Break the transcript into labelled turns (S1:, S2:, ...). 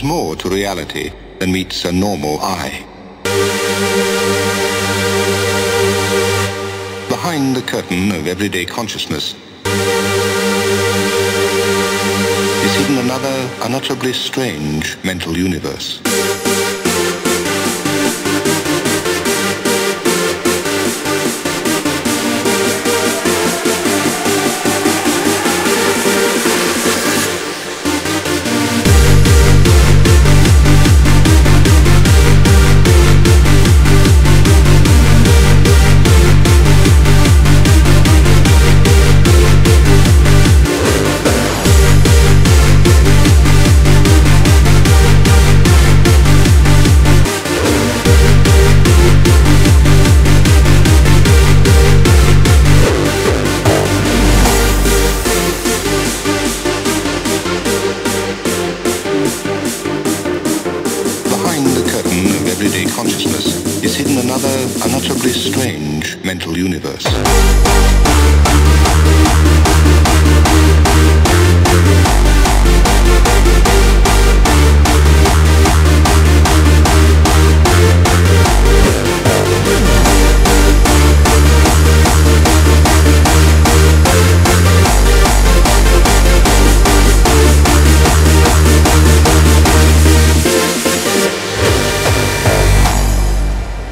S1: more to reality than meets a normal eye. Behind the curtain of everyday consciousness is hidden another unutterably strange mental universe. Everyday consciousness is hidden another unutterably strange mental universe.